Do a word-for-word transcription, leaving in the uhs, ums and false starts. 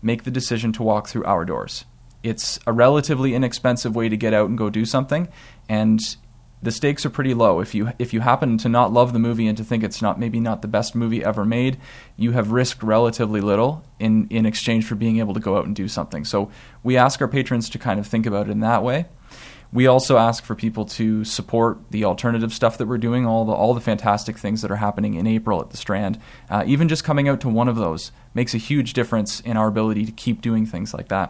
make the decision to walk through our doors. It's a relatively inexpensive way to get out and go do something, and the stakes are pretty low. If you if you happen to not love the movie and to think it's not maybe not the best movie ever made, you have risked relatively little in, in exchange for being able to go out and do something. So we ask our patrons to kind of think about it in that way. We also ask for people to support the alternative stuff that we're doing, all the all the fantastic things that are happening in April at the Strand. Uh, even just coming out to one of those makes a huge difference in our ability to keep doing things like that.